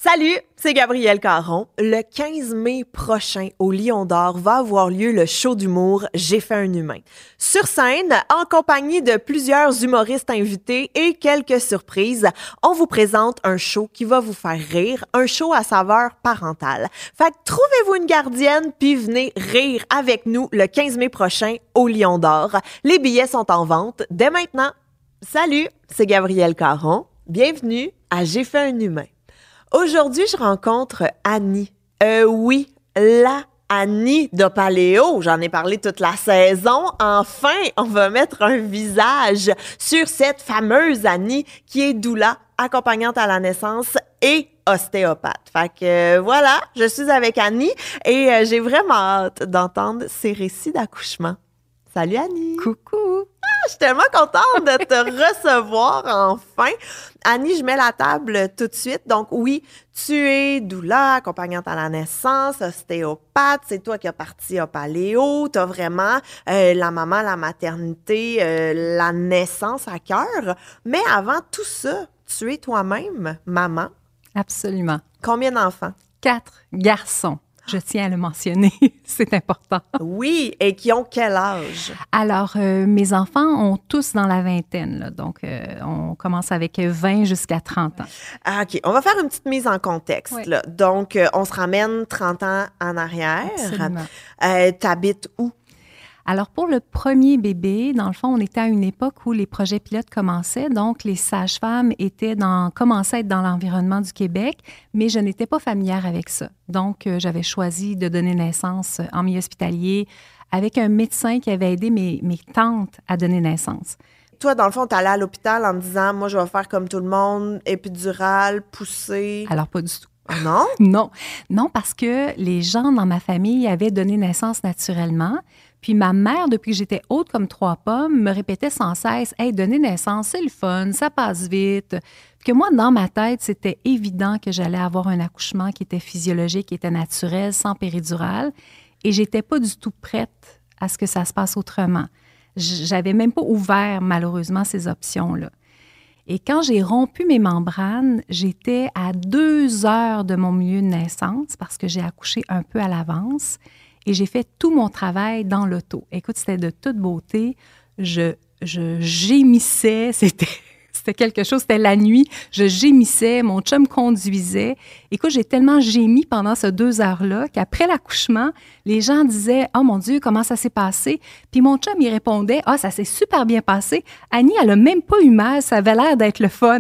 Salut, c'est Gabrielle Caron. Le 15 mai prochain, au Lion d'Or, va avoir lieu le show d'humour J'ai fait un humain. Sur scène, en compagnie de plusieurs humoristes invités et quelques surprises, on vous présente un show qui va vous faire rire, un show à saveur parentale. Fait que trouvez-vous une gardienne puis venez rire avec nous le 15 mai prochain au Lion d'Or. Les billets sont en vente dès maintenant. Salut, c'est Gabrielle Caron. Bienvenue à J'ai fait un humain. Aujourd'hui, je rencontre Annie. Oui, la Annie de Paléo. J'en ai parlé toute la saison. Enfin, on va mettre un visage sur cette fameuse Annie qui est doula, accompagnante à la naissance et ostéopathe. Fait que voilà, je suis avec Annie et j'ai vraiment hâte d'entendre ses récits d'accouchement. Salut Annie! Coucou! Je suis tellement contente de te recevoir enfin. Annie, je mets la table tout de suite. Donc oui, tu es doula, accompagnante à la naissance, ostéopathe. C'est toi qui as parti à Paléo. Tu as vraiment la maman, la maternité, la naissance à cœur. Mais avant tout ça, tu es toi-même maman. Absolument. Combien d'enfants? 4 garçons. Je tiens à le mentionner, c'est important. Oui, et qui ont quel âge? Alors, mes enfants ont tous dans la vingtaine, là, donc on commence avec 20 jusqu'à 30 ans. Ah, OK, on va faire une petite mise en contexte. Oui. Là. Donc, on se ramène 30 ans en arrière. Absolument. T'habites où? Alors, pour le premier bébé, dans le fond, on était à une époque où les projets pilotes commençaient, donc les sages-femmes commençaient à être dans l'environnement du Québec, mais je n'étais pas familière avec ça. Donc, j'avais choisi de donner naissance en milieu hospitalier avec un médecin qui avait aidé mes tantes à donner naissance. Toi, dans le fond, t'es allée à l'hôpital en me disant, moi, je vais faire comme tout le monde, épidurale, poussée. Alors, pas du tout. Ah non? Non, parce que les gens dans ma famille avaient donné naissance naturellement. Puis ma mère, depuis que j'étais haute comme 3 pommes, me répétait sans cesse « Hey, donner naissance, c'est le fun, ça passe vite. » Puis que moi, dans ma tête, c'était évident que j'allais avoir un accouchement qui était physiologique, qui était naturel, sans péridurale. Et j'étais pas du tout prête à ce que ça se passe autrement. J'avais même pas ouvert, malheureusement, ces options-là. Et quand j'ai rompu mes membranes, j'étais à 2 heures de mon milieu de naissance parce que j'ai accouché un peu à l'avance et j'ai fait tout mon travail dans l'auto. Écoute, c'était de toute beauté. Je gémissais, c'était quelque chose, c'était la nuit. Je gémissais, mon chum conduisait. Écoute, j'ai tellement gémi pendant ces 2 heures-là qu'après l'accouchement, les gens disaient « Oh mon Dieu, comment ça s'est passé? » Puis mon chum, il répondait « Ah, ça s'est super bien passé. Annie, elle a même pas eu mal, ça avait l'air d'être le fun. »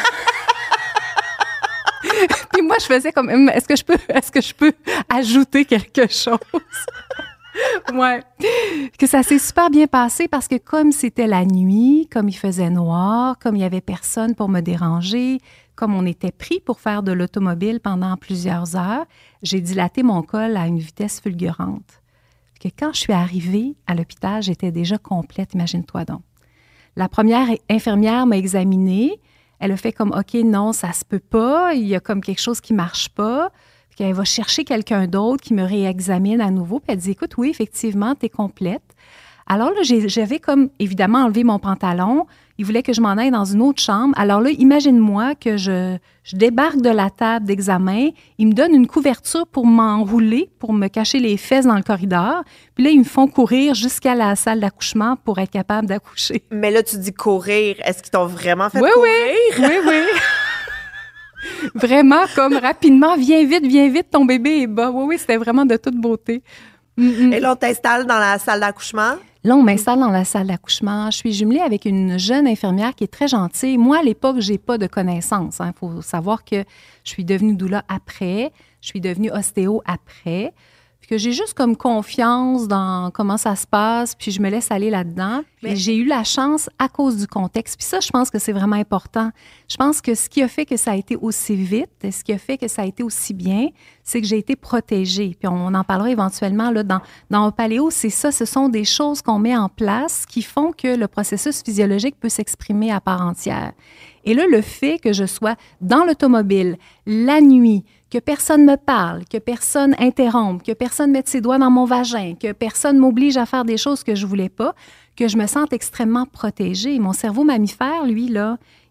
Puis moi, je faisais comme « Est-ce que je peux ajouter quelque chose? » Ouais, que ça s'est super bien passé parce que comme c'était la nuit, comme il faisait noir, comme il y avait personne pour me déranger, comme on était pris pour faire de l'automobile pendant plusieurs heures, j'ai dilaté mon col à une vitesse fulgurante. Que quand je suis arrivée à l'hôpital, j'étais déjà complète, imagine-toi donc. La première infirmière m'a examinée, elle a fait comme « OK, non, ça se peut pas, il y a comme quelque chose qui marche pas ». Elle va chercher quelqu'un d'autre qui me réexamine à nouveau. Puis elle dit, écoute, oui, effectivement, tu es complète. Alors là, j'avais comme, évidemment, enlevé mon pantalon. Il voulait que je m'en aille dans une autre chambre. Alors là, imagine-moi que je débarque de la table d'examen. Il me donne une couverture pour m'enrouler, pour me cacher les fesses dans le corridor. Puis là, ils me font courir jusqu'à la salle d'accouchement pour être capable d'accoucher. Mais là, tu dis courir. Est-ce qu'ils t'ont vraiment fait courir? Oui. Vraiment, comme rapidement, viens vite, ton bébé est bas. Oui, c'était vraiment de toute beauté. Et là, on t'installe dans la salle d'accouchement? Là, on m'installe dans la salle d'accouchement. Je suis jumelée avec une jeune infirmière qui est très gentille. Moi, à l'époque, j'ai pas de connaissances. Il faut savoir que je suis devenue doula après. Je suis devenue ostéo après. Puis que j'ai juste comme confiance dans comment ça se passe, puis je me laisse aller là-dedans. Mais j'ai eu la chance à cause du contexte. Puis ça, je pense que c'est vraiment important. Je pense que ce qui a fait que ça a été aussi vite, et ce qui a fait que ça a été aussi bien, c'est que j'ai été protégée. Puis on en parlera éventuellement là, dans Paléo, c'est ça, ce sont des choses qu'on met en place qui font que le processus physiologique peut s'exprimer à part entière. Et là, le fait que je sois dans l'automobile, la nuit, que personne me parle, que personne interrompe, que personne mette ses doigts dans mon vagin, que personne m'oblige à faire des choses que je voulais pas, que je me sente extrêmement protégée. Mon cerveau mammifère, lui, là,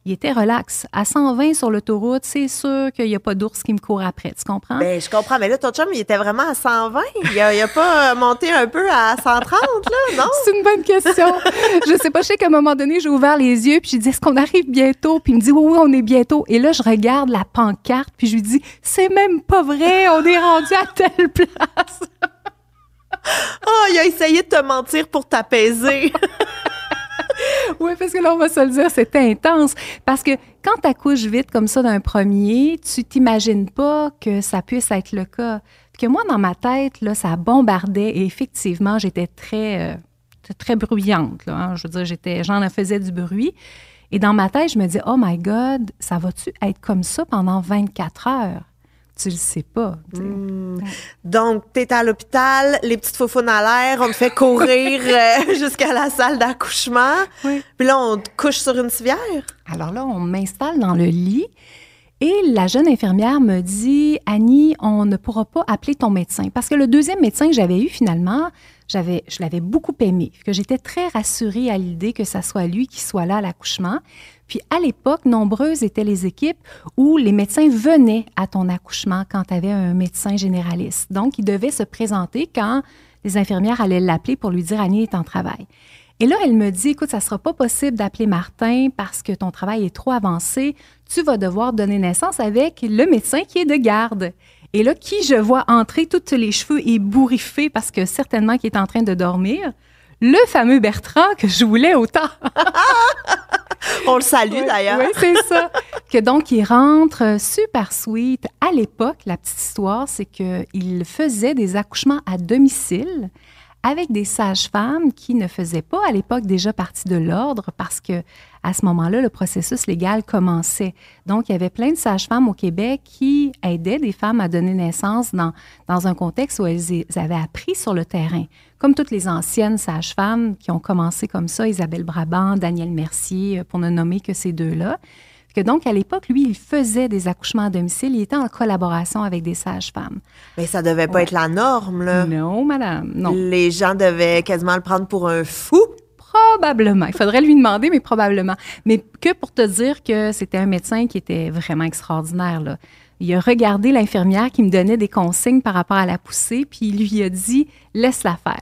il était relax. À 120 sur l'autoroute, c'est sûr qu'il n'y a pas d'ours qui me court après, tu comprends? Ben, je comprends, mais là, ton chum, il était vraiment à 120. Il a pas monté un peu à 130, là, non? C'est une bonne question. Je sais pas, je sais qu'à un moment donné, j'ai ouvert les yeux, puis j'ai dit, est-ce qu'on arrive bientôt? Puis il me dit, oui, on est bientôt. Et là, je regarde la pancarte, puis je lui dis, c'est même pas vrai, on est rendu à telle place. Oh, il a essayé de te mentir pour t'apaiser. Oui, parce que là, on va se le dire, c'était intense. Parce que quand tu accouches vite comme ça d'un premier, tu t'imagines pas que ça puisse être le cas. Puis que moi, dans ma tête, là, ça bombardait et effectivement, j'étais très bruyante. Là, hein. Je veux dire, j'en faisais du bruit. Et dans ma tête, je me dis, oh my God, ça va-tu être comme ça pendant 24 heures? Tu le sais pas. Donc, t'es à l'hôpital, les petites faufounes à l'air, on te fait courir jusqu'à la salle d'accouchement. Oui. Puis là, on te couche sur une civière. Alors là, on m'installe dans le lit et la jeune infirmière me dit, Annie, on ne pourra pas appeler ton médecin. Parce que le deuxième médecin que j'avais eu, finalement, je l'avais beaucoup aimé, que j'étais très rassurée à l'idée que ça soit lui qui soit là à l'accouchement. Puis à l'époque, nombreuses étaient les équipes où les médecins venaient à ton accouchement quand tu avais un médecin généraliste. Donc, il devait se présenter quand les infirmières allaient l'appeler pour lui dire « Annie est en travail ». Et là, elle me dit « Écoute, ça ne sera pas possible d'appeler Martin parce que ton travail est trop avancé. Tu vas devoir donner naissance avec le médecin qui est de garde. » Et là, qui je vois entrer, tous les cheveux ébouriffés parce que certainement qu'il est en train de dormir? Le fameux Bertrand que je voulais autant. On le salue d'ailleurs. Oui, c'est ça. Que donc, il rentre super sweet. À l'époque, la petite histoire, c'est qu'il faisait des accouchements à domicile avec des sages-femmes qui ne faisaient pas à l'époque déjà partie de l'ordre parce que à ce moment-là, le processus légal commençait. Donc, il y avait plein de sages-femmes au Québec qui aidaient des femmes à donner naissance dans un contexte où elles avaient appris sur le terrain. Comme toutes les anciennes sages-femmes qui ont commencé comme ça, Isabelle Brabant, Danielle Mercier, pour ne nommer que ces deux-là. Que donc, à l'époque, lui, il faisait des accouchements à domicile. Il était en collaboration avec des sages-femmes. Mais ça devait pas être la norme, là. Non, madame, non. Les gens devaient quasiment le prendre pour un fou. Probablement. Il faudrait lui demander, mais probablement. Mais que pour te dire que c'était un médecin qui était vraiment extraordinaire, là. Il a regardé l'infirmière qui me donnait des consignes par rapport à la poussée, puis il lui a dit « Laisse-la faire ».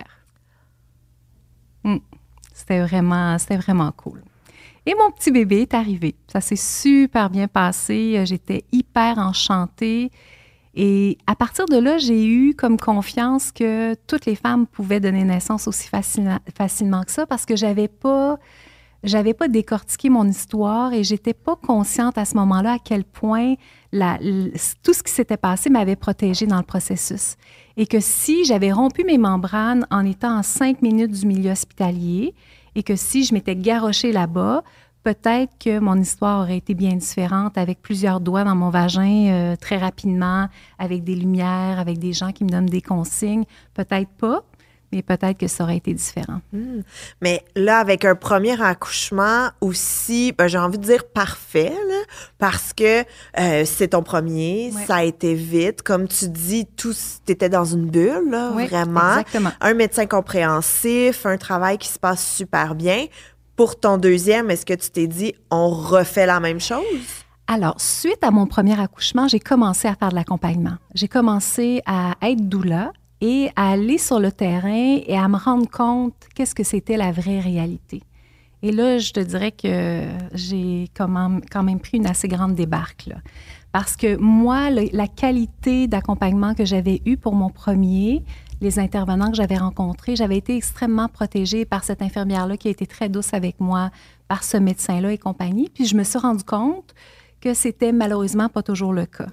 C'était vraiment cool. Et mon petit bébé est arrivé. Ça s'est super bien passé. J'étais hyper enchantée. Et à partir de là, j'ai eu comme confiance que toutes les femmes pouvaient donner naissance aussi facilement que ça parce que j'avais pas décortiqué mon histoire et j'étais pas consciente à ce moment-là à quel point tout ce qui s'était passé m'avait protégée dans le processus. Et que si j'avais rompu mes membranes en étant à 5 minutes du milieu hospitalier et que si je m'étais garochée là-bas, peut-être que mon histoire aurait été bien différente avec plusieurs doigts dans mon vagin très rapidement, avec des lumières, avec des gens qui me donnent des consignes. Peut-être pas, mais peut-être que ça aurait été différent. Mais là, avec un premier accouchement aussi, j'ai envie de dire parfait, là, parce que c'est ton premier, ouais. Ça a été vite. Comme tu dis, t'étais dans une bulle, là, oui, vraiment. Exactement. Un médecin compréhensif, un travail qui se passe super bien. Pour ton deuxième, est-ce que tu t'es dit, on refait la même chose? Alors, suite à mon premier accouchement, j'ai commencé à faire de l'accompagnement. J'ai commencé à être doula et à aller sur le terrain et à me rendre compte qu'est-ce que c'était la vraie réalité. Et là, je te dirais que j'ai quand même pris une assez grande débarque, là. Parce que moi, la qualité d'accompagnement que j'avais eue pour mon premier, les intervenants que j'avais rencontrés, j'avais été extrêmement protégée par cette infirmière-là qui a été très douce avec moi, par ce médecin-là et compagnie. Puis je me suis rendu compte que c'était malheureusement pas toujours le cas.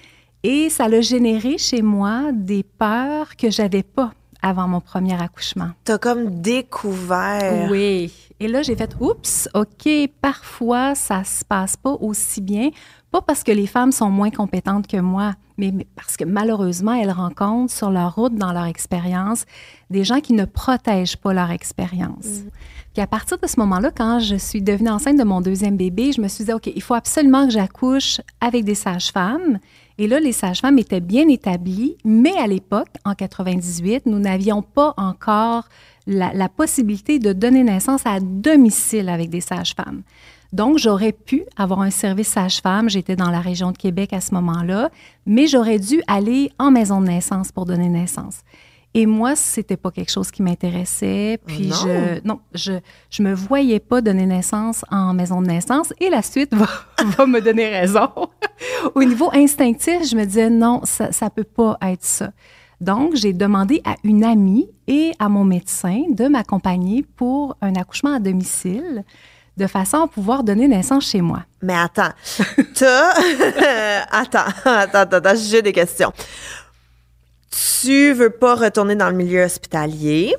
Et ça a généré chez moi des peurs que j'avais pas avant mon premier accouchement. T'as comme découvert. Oui. Et là, j'ai fait « Oups, OK, parfois, ça se passe pas aussi bien. » Pas parce que les femmes sont moins compétentes que moi, mais parce que malheureusement, elles rencontrent sur leur route, dans leur expérience, des gens qui ne protègent pas leur expérience. Puis à partir de ce moment-là, quand je suis devenue enceinte de mon deuxième bébé, je me suis dit « OK, il faut absolument que j'accouche avec des sages-femmes. » Et là, les sages-femmes étaient bien établies, mais à l'époque, en 98, nous n'avions pas encore la possibilité de donner naissance à domicile avec des sages-femmes. Donc, j'aurais pu avoir un service sage-femme. J'étais dans la région de Québec à ce moment-là, mais j'aurais dû aller en maison de naissance pour donner naissance. Et moi, c'était pas quelque chose qui m'intéressait. Puis je me voyais pas donner naissance en maison de naissance. Et la suite va me donner raison. Au niveau instinctif, je me disais non, ça peut pas être ça. Donc, j'ai demandé à une amie et à mon médecin de m'accompagner pour un accouchement à domicile, de façon à pouvoir donner naissance chez moi. Mais attends, attends, j'ai des questions. Tu veux pas retourner dans le milieu hospitalier,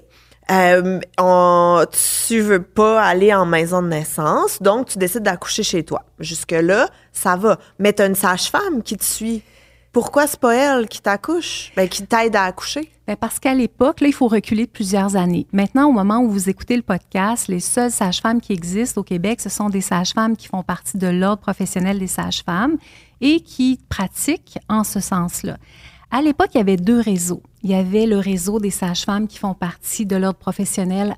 tu veux pas aller en maison de naissance, donc tu décides d'accoucher chez toi. Jusque-là, ça va. Mais t'as une sage-femme qui te suit. Pourquoi c'est pas elle qui t'accouche, qui t'aide à accoucher? Bien, parce qu'à l'époque, là, il faut reculer de plusieurs années. Maintenant, au moment où vous écoutez le podcast, les seules sages-femmes qui existent au Québec, ce sont des sages-femmes qui font partie de l'Ordre professionnel des sages-femmes et qui pratiquent en ce sens-là. À l'époque, il y avait 2 réseaux. Il y avait le réseau des sages-femmes qui font partie de l'ordre professionnel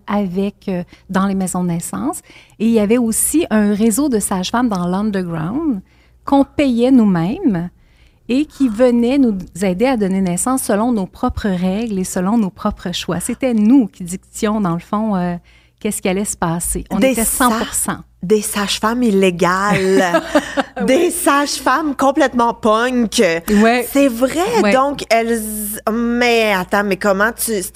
dans les maisons de naissance. Et il y avait aussi un réseau de sages-femmes dans l'underground qu'on payait nous-mêmes et qui venaient nous aider à donner naissance selon nos propres règles et selon nos propres choix. C'était nous qui dictions, dans le fond, qu'est-ce qui allait se passer. On était 100%. Des sages-femmes illégales, des sages-femmes complètement punk. Ouais. C'est vrai, ouais. Donc elles... Mais attends, mais comment c'est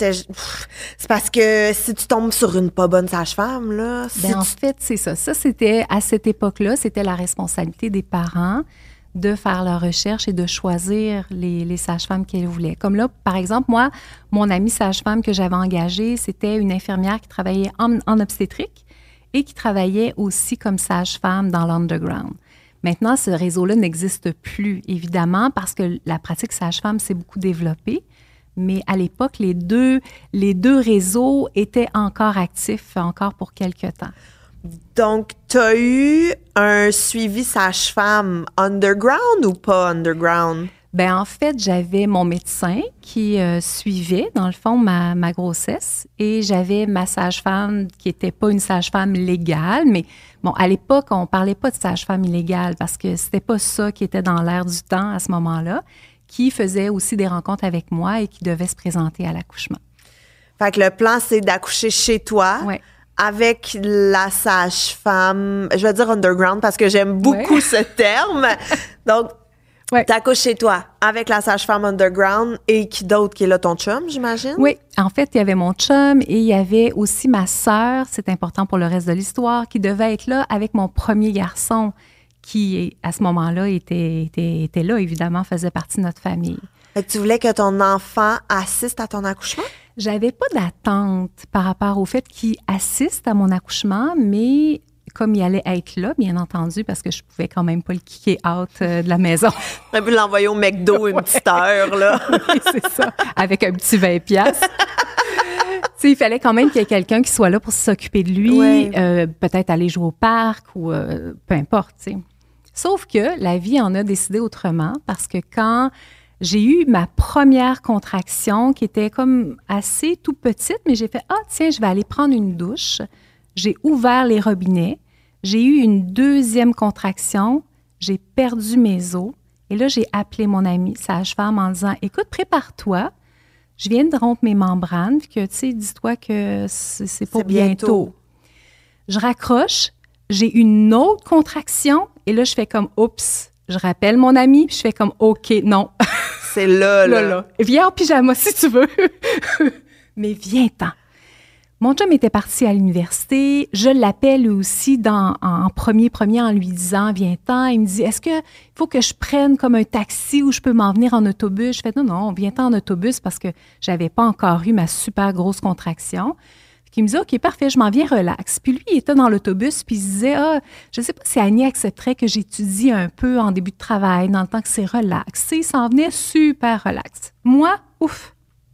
parce que si tu tombes sur une pas bonne sage-femme, là... En fait, c'est ça. Ça, c'était, à cette époque-là, c'était la responsabilité des parents de faire leur recherche et de choisir les sages-femmes qu'elles voulaient. Comme là, par exemple, moi, mon amie sage-femme que j'avais engagée, c'était une infirmière qui travaillait en obstétrique et qui travaillait aussi comme sage-femme dans l'underground. Maintenant, ce réseau-là n'existe plus, évidemment, parce que la pratique sage-femme s'est beaucoup développée. Mais à l'époque, les deux réseaux étaient encore actifs, encore pour quelque temps. Donc, tu as eu un suivi sage-femme underground ou pas underground? Bien, en fait, j'avais mon médecin qui suivait, dans le fond, ma grossesse. Et j'avais ma sage-femme qui n'était pas une sage-femme légale. Mais bon, à l'époque, on ne parlait pas de sage-femme illégale parce que c'était pas ça qui était dans l'air du temps à ce moment-là, qui faisait aussi des rencontres avec moi et qui devait se présenter à l'accouchement. Fait que le plan, c'est d'accoucher chez toi. Ouais. Avec la sage-femme, je vais dire underground parce que j'aime beaucoup ce terme. Donc, t'accouches chez toi avec la sage-femme underground et qui d'autre qui est là, ton chum, j'imagine? Oui, en fait, il y avait mon chum et il y avait aussi ma sœur, c'est important pour le reste de l'histoire, qui devait être là avec mon premier garçon qui, à ce moment-là, était là, évidemment, faisait partie de notre famille. Fait que tu voulais que ton enfant assiste à ton accouchement? J'avais pas d'attente par rapport au fait qu'il assiste à mon accouchement, mais comme il allait être là, bien entendu, parce que je pouvais quand même pas le kicker out de la maison. On a pu l'envoyer au McDo une petite heure, là. Oui, c'est ça, avec un petit 20$. Tu sais, il fallait quand même qu'il y ait quelqu'un qui soit là pour s'occuper de lui, peut-être aller jouer au parc ou peu importe, tu sais. Sauf que la vie en a décidé autrement, parce que quand j'ai eu ma première contraction qui était comme assez tout petite, mais j'ai fait « Ah, tiens, je vais aller prendre une douche. » J'ai ouvert les robinets. J'ai eu une deuxième contraction. J'ai perdu mes os. Et là, j'ai appelé mon amie sage-femme en disant « Écoute, prépare-toi. Je viens de rompre mes membranes. Puis que, tu sais, dis-toi que c'est pour bientôt. » Je raccroche. J'ai une autre contraction. Et là, je fais comme « Oups. » Je rappelle mon amie. Puis je fais comme « OK, non. » C'est là. Viens en pyjama si tu veux. Mais viens-t'en. Mon chum était parti à l'université. Je l'appelle aussi en premier en lui disant « Viens-t'en ». Il me dit « Est-ce qu'il faut que je prenne comme un taxi ou je peux m'en venir en autobus? » Je fais « Non, viens-t'en en autobus parce que j'avais pas encore eu ma super grosse contraction. » Il me dit « OK, parfait, je m'en viens relax. » Puis lui, il était dans l'autobus puis il se disait « Ah, je sais pas si Annie accepterait que j'étudie un peu en début de travail dans le temps que c'est relax. » Il s'en venait super relax. Moi, ouf!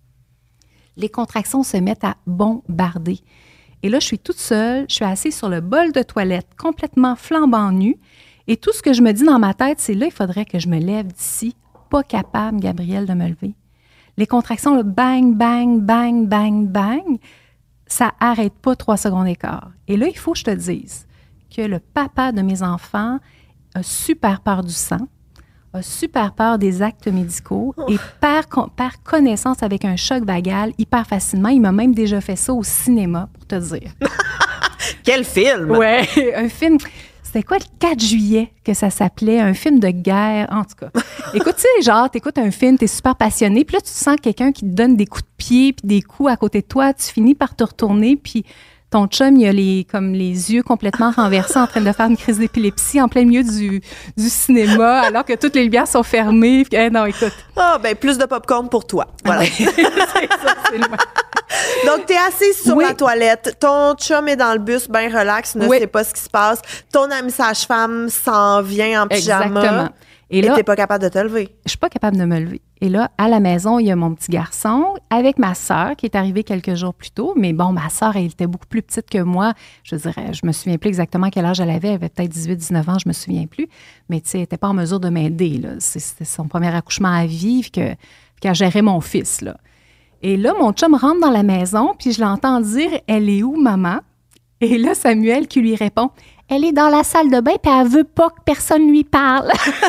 Les contractions se mettent à bombarder. Et là, je suis toute seule, je suis assise sur le bol de toilette, complètement flambant nue. Et tout ce que je me dis dans ma tête, c'est là, il faudrait que je me lève d'ici. Pas capable, Gabrielle, de me lever. Les contractions, le bang, bang, bang, bang, bang, ça n'arrête pas 3 secondes et quart. Et là, il faut que je te dise que le papa de mes enfants a super peur du sang, a super peur des actes médicaux et perd connaissance avec un choc vagal hyper facilement. Il m'a même déjà fait ça au cinéma, pour te dire. Quel film! Ouais, un film... C'était quoi, le 4 juillet que ça s'appelait? Un film de guerre, en tout cas. Écoute, tu sais, genre, t'écoutes un film, t'es super passionné, puis là, tu sens quelqu'un qui te donne des coups de pied puis des coups à côté de toi. Tu finis par te retourner, puis ton chum, il a les yeux complètement renversés en train de faire une crise d'épilepsie en plein milieu du cinéma, alors que toutes les lumières sont fermées. Puis, non, écoute. Ah, ben plus de popcorn pour toi. Voilà. C'est ça, c'est le... Donc, t'es assise sur la toilette. Ton chum est dans le bus, bien relax, ne sait pas ce qui se passe. Ton ami sage-femme s'en vient en pyjama. Exactement. Et là, t'es pas capable de te lever. Je suis pas capable de me lever. Et là, à la maison, il y a mon petit garçon avec ma sœur qui est arrivée quelques jours plus tôt. Mais bon, ma sœur, elle était beaucoup plus petite que moi. Je dirais, je me souviens plus exactement quel âge elle avait. Elle avait peut-être 18-19 ans, je me souviens plus. Mais tu sais, elle n'était pas en mesure de m'aider, là. C'était son premier accouchement à vivre qu'elle gérait mon fils, là. Et là, mon chum rentre dans la maison, puis je l'entends dire « Elle est où, maman? » Et là, Samuel qui lui répond « Elle est dans la salle de bain, puis elle veut pas que personne lui parle. »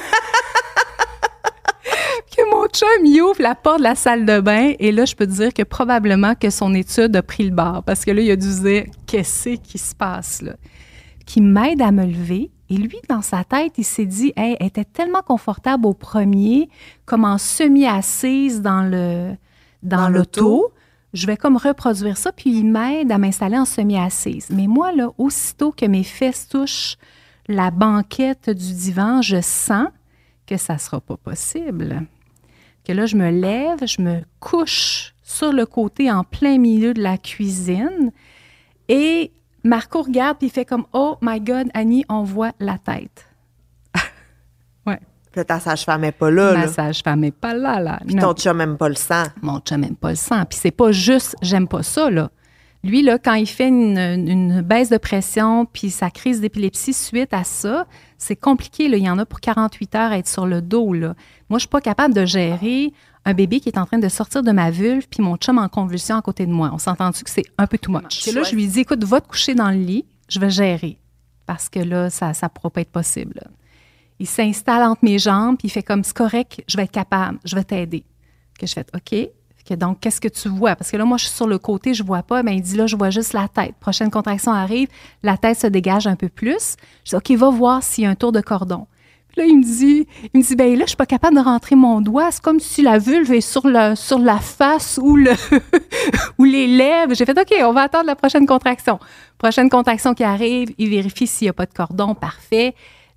Que mon chum, il ouvre la porte de la salle de bain, et là, je peux te dire que probablement que son étude a pris le bord, parce que là, il a dû se dire « Qu'est-ce qui se passe, là? » Qui m'aide à me lever. Et lui, dans sa tête, il s'est dit « Hey, elle était tellement confortable au premier, comme en semi-assise dans l'auto, je vais comme reproduire ça, puis il m'aide à m'installer en semi-assise. Mais moi, là, aussitôt que mes fesses touchent la banquette du divan, je sens que ça ne sera pas possible. Que là, je me lève, je me couche sur le côté en plein milieu de la cuisine et Marco regarde puis il fait comme « Oh my God, Annie, on voit la tête. » Ouais. Puis ta sage-femme n'est pas là. Ma sage-femme n'est pas là. Puis ton chum n'aime pas le sang. Mon chum n'aime pas le sang. Puis c'est pas juste « j'aime pas ça », là. Lui, là, quand il fait une baisse de pression puis sa crise d'épilepsie suite à ça, c'est compliqué, là. Il y en a pour 48 heures à être sur le dos, là. Moi, je suis pas capable de gérer un bébé qui est en train de sortir de ma vulve puis mon chum en convulsion à côté de moi. On s'entend-tu que c'est un peu too much? Et là, je lui dis « Écoute, va te coucher dans le lit, je vais gérer. » Parce que là, ça ne pourra pas être possible, là. Il s'installe entre mes jambes, puis il fait comme « C'est correct, je vais être capable, je vais t'aider. » Que je fais « OK. » Donc, qu'est-ce que tu vois? Parce que là, moi, je suis sur le côté, je vois pas. Bien, il dit là, je vois juste la tête. Prochaine contraction arrive, la tête se dégage un peu plus. Je dis, OK, va voir s'il y a un tour de cordon. Puis là, il me dit, bien là, je suis pas capable de rentrer mon doigt. C'est comme si la vulve est sur la face ou ou les lèvres. J'ai fait, OK, on va attendre la prochaine contraction. Prochaine contraction qui arrive, il vérifie s'il n'y a pas de cordon. Parfait.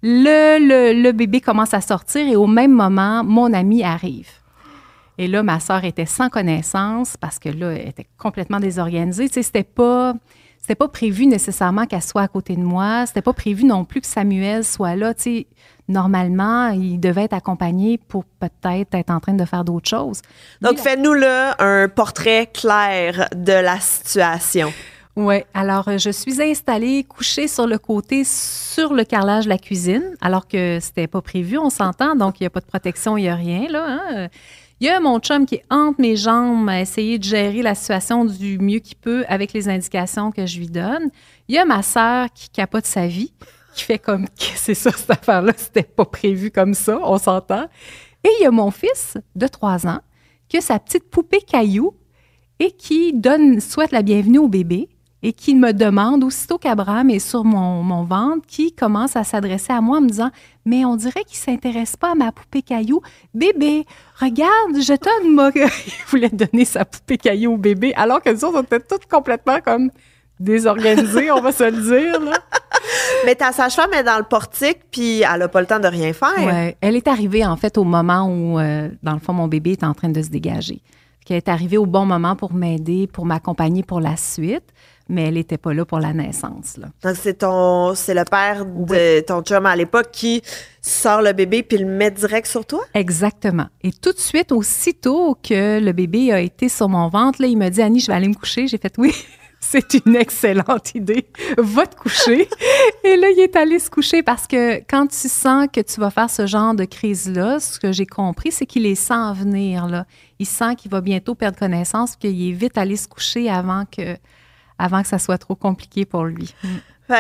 Le bébé commence à sortir et au même moment, mon ami arrive. Et là, ma sœur était sans connaissance parce que là, elle était complètement désorganisée. Tu sais, c'était pas prévu nécessairement qu'elle soit à côté de moi. C'était pas prévu non plus que Samuel soit là. Tu sais, normalement, il devait être accompagné pour peut-être être en train de faire d'autres choses. Donc, fais-nous là un portrait clair de la situation. Oui. Alors, je suis installée, couchée sur le côté, sur le carrelage de la cuisine, alors que c'était pas prévu, on s'entend. Donc, il n'y a pas de protection, il n'y a rien, là, hein? Il y a mon chum qui est entre mes jambes à essayer de gérer la situation du mieux qu'il peut avec les indications que je lui donne. Il y a ma sœur qui capote sa vie, qui fait comme « c'est ça, cette affaire-là, c'était pas prévu comme ça, on s'entend. » Et il y a mon fils de 3 ans qui a sa petite poupée caillou et qui souhaite la bienvenue au bébé et qui me demande, aussitôt qu'Abraham est sur mon ventre, qui commence à s'adresser à moi en me disant « Mais on dirait qu'il ne s'intéresse pas à ma poupée caillou. Bébé, regarde, je donne Il voulait donner sa poupée caillou au bébé, alors que nous autres, on était toutes complètement comme désorganisées, on va se le dire, là. Mais ta sage-femme est dans le portique, puis elle n'a pas le temps de rien faire. Oui, elle est arrivée, en fait, au moment où, dans le fond, mon bébé est en train de se dégager. Elle est arrivée au bon moment pour m'aider, pour m'accompagner pour la suite. Mais elle n'était pas là pour la naissance, là. Donc, c'est le père de ton chum à l'époque qui sort le bébé puis le met direct sur toi? Exactement. Et tout de suite, aussitôt que le bébé a été sur mon ventre, là, il m'a dit « Annie, je vais aller me coucher. » J'ai fait « Oui, c'est une excellente idée. Va te coucher. » Et là, il est allé se coucher parce que quand tu sens que tu vas faire ce genre de crise-là, ce que j'ai compris, c'est qu'il les sent venir, là. Il sent qu'il va bientôt perdre connaissance puis qu'il est vite allé se coucher avant que ça soit trop compliqué pour lui. Fait que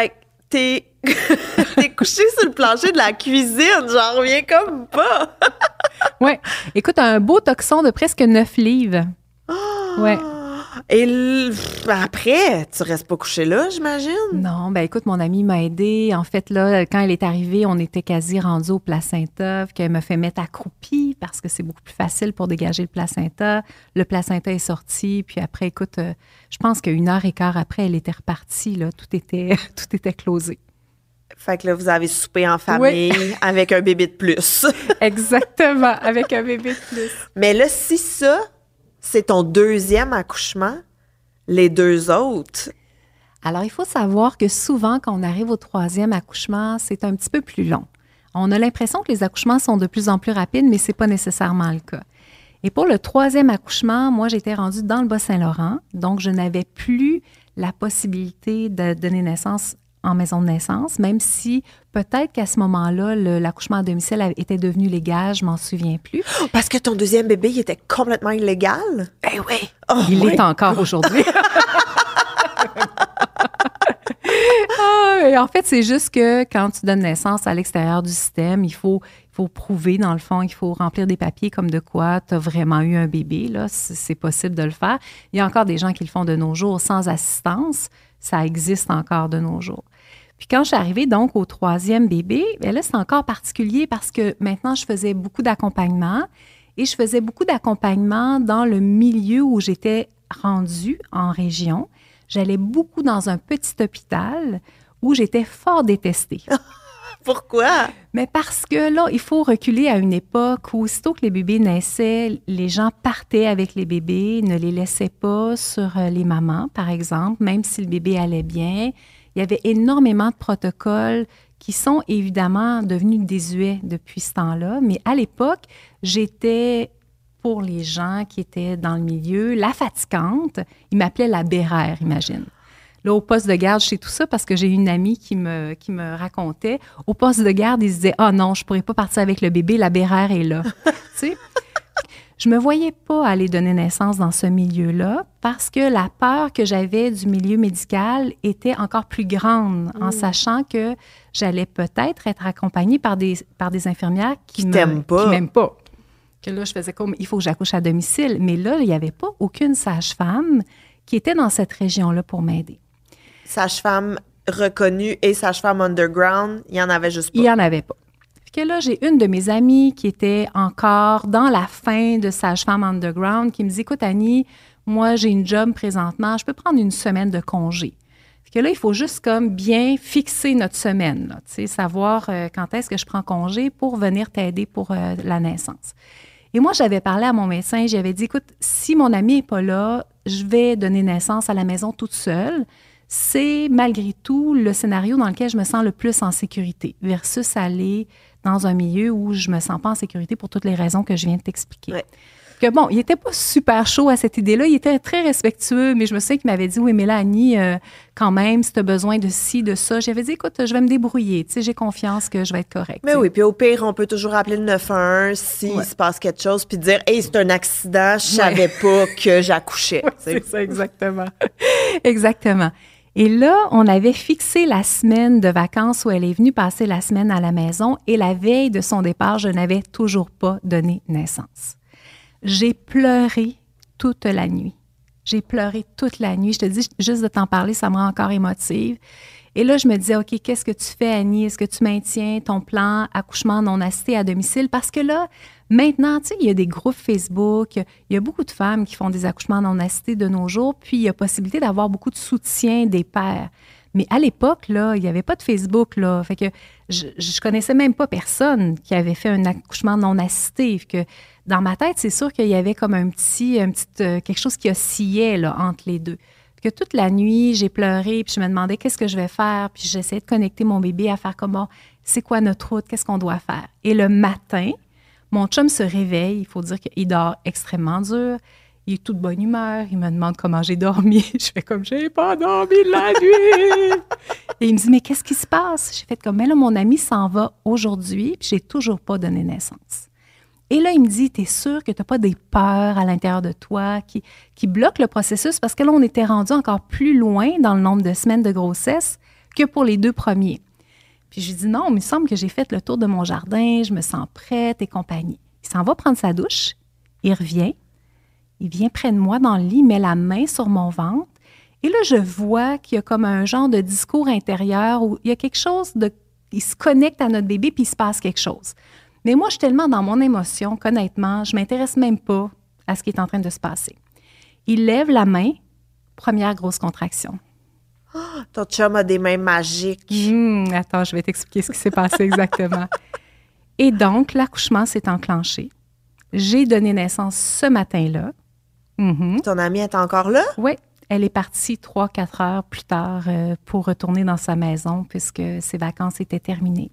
t'es couché sur le plancher de la cuisine, j'en reviens comme pas. Oui. Écoute, un beau toxon de presque 9 livres. Ouais. Et après, tu restes pas couché là, j'imagine? Non, ben écoute, mon amie m'a aidée. En fait, là, quand elle est arrivée, on était quasi rendu au placenta, qu'elle me fait mettre accroupie parce que c'est beaucoup plus facile pour dégager le placenta. Le placenta est sorti, puis après, écoute, je pense qu'une heure et quart après, elle était repartie, là. Tout était closé. Fait que là, vous avez soupé en famille avec un bébé de plus. Exactement, avec un bébé de plus. Mais là, si ça, c'est ton deuxième accouchement, les deux autres... Alors, il faut savoir que souvent, quand on arrive au troisième accouchement, c'est un petit peu plus long. On a l'impression que les accouchements sont de plus en plus rapides, mais ce n'est pas nécessairement le cas. Et pour le troisième accouchement, moi, j'étais rendue dans le Bas-Saint-Laurent, donc je n'avais plus la possibilité de donner naissance en maison de naissance, même si peut-être qu'à ce moment-là, l'accouchement à domicile était devenu légal, je m'en souviens plus. Parce que ton deuxième bébé, il était complètement illégal? Eh oui! Oh, il l'est encore aujourd'hui. Et en fait, c'est juste que quand tu donnes naissance à l'extérieur du système, il faut prouver, dans le fond, il faut remplir des papiers comme de quoi tu as vraiment eu un bébé. Là, c'est possible de le faire. Il y a encore des gens qui le font de nos jours sans assistance. Ça existe encore de nos jours. Puis quand je suis arrivée donc au troisième bébé, bien là, c'est encore particulier parce que maintenant, je faisais beaucoup d'accompagnement et je faisais beaucoup d'accompagnement dans le milieu où j'étais rendue en région. J'allais beaucoup dans un petit hôpital où j'étais fort détestée. Pourquoi? Mais parce que là, il faut reculer à une époque où, aussitôt que les bébés naissaient, les gens partaient avec les bébés, ne les laissaient pas sur les mamans, par exemple, même si le bébé allait bien. Il y avait énormément de protocoles qui sont évidemment devenus désuets depuis ce temps-là. Mais à l'époque, j'étais, pour les gens qui étaient dans le milieu, la fatigante. Ils m'appelaient la bérère, imagine. Là, au poste de garde, je sais tout ça parce que j'ai une amie qui me racontait. Au poste de garde, ils se disaient « Ah non, je ne pourrais pas partir avec le bébé, la bérère est là. » Tu sais? Je ne me voyais pas aller donner naissance dans ce milieu-là parce que la peur que j'avais du milieu médical était encore plus grande en sachant que j'allais peut-être être accompagnée par des infirmières qui m'aiment pas. Que là, je faisais comme « Il faut que j'accouche à domicile. » Mais là, il n'y avait pas aucune sage-femme qui était dans cette région-là pour m'aider. Sage-femme reconnue et sage-femme underground, il n'y en avait juste pas. Il n'y en avait pas. Puis que là, j'ai une de mes amies qui était encore dans la fin de sage-femme underground qui me dit « Écoute, Annie, moi, j'ai une job présentement, je peux prendre une semaine de congé. » Puis que là, il faut juste comme bien fixer notre semaine, là, tu sais, savoir quand est-ce que je prends congé pour venir t'aider pour la naissance. Et moi, j'avais parlé à mon médecin, j'avais dit « Écoute, si mon ami n'est pas là, je vais donner naissance à la maison toute seule. » C'est malgré tout le scénario dans lequel je me sens le plus en sécurité versus aller dans un milieu où je me sens pas en sécurité pour toutes les raisons que je viens de t'expliquer. Ouais. Que bon, il était pas super chaud à cette idée-là, il était très respectueux, mais je me souviens qu'il m'avait dit « Oui, mais là, Annie, quand même, si tu as besoin de ci, de ça. » J'avais dit « Écoute, je vais me débrouiller, tu sais, j'ai confiance que je vais être correcte. » Mais oui, puis au pire, on peut toujours appeler le 911 s'il se passe quelque chose, puis dire « Hey, c'est un accident, je savais pas que j'accouchais. » C'est ça, exactement. Exactement. Et là, on avait fixé la semaine de vacances où elle est venue passer la semaine à la maison et la veille de son départ, je n'avais toujours pas donné naissance. J'ai pleuré toute la nuit. J'ai pleuré toute la nuit. Je te dis, juste de t'en parler, ça me rend encore émotive. Et là, je me disais, OK, qu'est-ce que tu fais, Annie? Est-ce que tu maintiens ton plan accouchement non assisté à domicile? Parce que là, maintenant, tu sais, il y a des groupes Facebook, il y a beaucoup de femmes qui font des accouchements non assistés de nos jours, puis il y a possibilité d'avoir beaucoup de soutien des pairs. Mais à l'époque, là, il n'y avait pas de Facebook, là. Fait que je connaissais même pas personne qui avait fait un accouchement non assisté. Que dans ma tête, c'est sûr qu'il y avait comme quelque chose qui oscillait, là, entre les deux. Que toute la nuit, j'ai pleuré, puis je me demandais qu'est-ce que je vais faire, puis j'essayais de connecter mon bébé à faire comment, c'est quoi notre route, qu'est-ce qu'on doit faire. Et le matin, mon chum se réveille, il faut dire qu'il dort extrêmement dur, il est tout de bonne humeur, il me demande comment j'ai dormi. Je fais comme, j'ai pas dormi de la nuit. Et il me dit, mais qu'est-ce qui se passe? J'ai fait comme, mais là, mon ami s'en va aujourd'hui, puis j'ai toujours pas donné naissance. Et là, il me dit, t'es sûr que t'as pas des peurs à l'intérieur de toi qui bloquent le processus? Parce que là, on était rendu encore plus loin dans le nombre de semaines de grossesse que pour les 2 premiers. Puis je lui dis, non, mais il me semble que j'ai fait le tour de mon jardin, je me sens prête et compagnie. Il s'en va prendre sa douche, il revient, il vient près de moi dans le lit, il met la main sur mon ventre. Et là, je vois qu'il y a comme un genre de discours intérieur où il y a quelque chose de... Il se connecte à notre bébé puis il se passe quelque chose. Mais moi, je suis tellement dans mon émotion qu'honnêtement, je ne m'intéresse même pas à ce qui est en train de se passer. Il lève la main, première grosse contraction. Ton chum a des mains magiques. Attends, je vais t'expliquer ce qui s'est passé exactement. Et donc, l'accouchement s'est enclenché. J'ai donné naissance ce matin-là. Ton amie est encore là? Oui, elle est partie 3-4 heures plus tard pour retourner dans sa maison puisque ses vacances étaient terminées.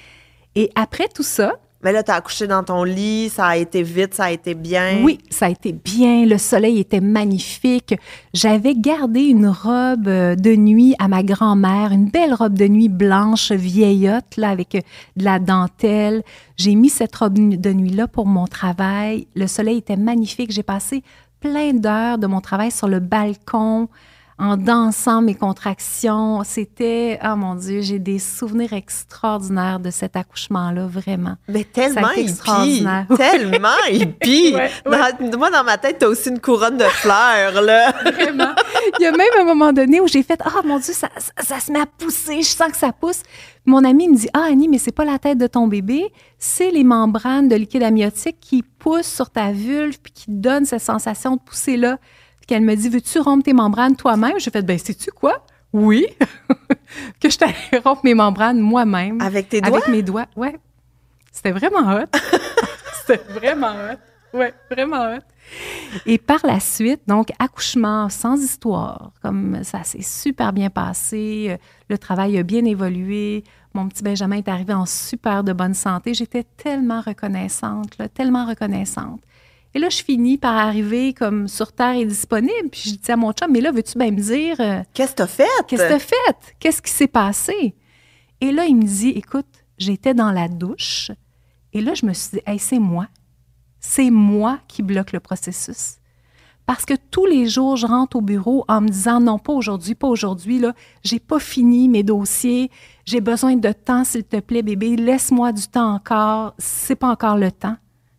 Et après tout ça... Mais là, t'as accouché dans ton lit, ça a été vite, ça a été bien. Oui, ça a été bien. Le soleil était magnifique. J'avais gardé une robe de nuit à ma grand-mère, une belle robe de nuit blanche, vieillotte, là, avec de la dentelle. J'ai mis cette robe de nuit-là pour mon travail. Le soleil était magnifique. J'ai passé plein d'heures de mon travail sur le balcon, en dansant mes contractions. C'était, oh mon Dieu, j'ai des souvenirs extraordinaires de cet accouchement-là, vraiment. Mais tellement hippie! Ouais. Tellement hippie! Ouais. Moi, dans ma tête, t'as aussi une couronne de fleurs, là. Vraiment. Il y a même un moment donné où j'ai fait, oh mon Dieu, ça se met à pousser, je sens que ça pousse. Mon ami me dit, Annie, mais c'est pas la tête de ton bébé, c'est les membranes de liquide amniotique qui poussent sur ta vulve puis qui donnent cette sensation de pousser-là. Qu'elle me dit, veux-tu rompre tes membranes toi-même? J'ai fait, ben sais-tu quoi? Oui. Que je t'allais rompre mes membranes moi-même. Avec tes doigts? Avec mes doigts, oui. C'était vraiment hot. C'était vraiment hot. Oui, vraiment hot. Et par la suite, donc, accouchement sans histoire. Comme ça s'est super bien passé. Le travail a bien évolué. Mon petit Benjamin est arrivé en super de bonne santé. J'étais tellement reconnaissante, là, tellement reconnaissante. Et là, je finis par arriver comme sur terre et disponible. Puis je dis à mon chum, mais là, veux-tu bien me dire... Qu'est-ce que t'as fait? Qu'est-ce que t'as fait? Qu'est-ce qui s'est passé? Et là, il me dit, écoute, j'étais dans la douche. Et là, je me suis dit, hey, c'est moi. C'est moi qui bloque le processus. Parce que tous les jours, je rentre au bureau en me disant, non, pas aujourd'hui, là, j'ai pas fini mes dossiers. J'ai besoin de temps, s'il te plaît, bébé. Laisse-moi du temps encore. C'est pas encore le temps.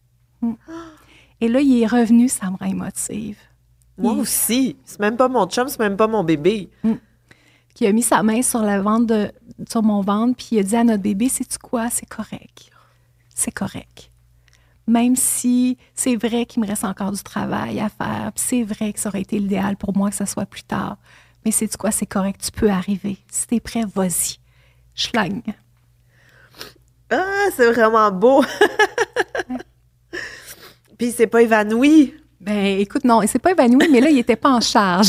Et là, il est revenu, ça me rend émotive. Moi aussi. C'est même pas mon chum, c'est même pas mon bébé. Qui a mis sa main sur sur mon ventre, puis il a dit à notre bébé, sais-tu quoi? C'est correct. C'est correct. Même si c'est vrai qu'il me reste encore du travail à faire, puis c'est vrai que ça aurait été l'idéal pour moi que ça soit plus tard. Mais sais-tu quoi? C'est correct, tu peux arriver. Si t'es prêt, vas-y. Schlang. Ah, c'est vraiment beau. Puis il s'est pas évanoui. Ben, écoute, non, il s'est pas évanoui, mais là, il était pas en charge.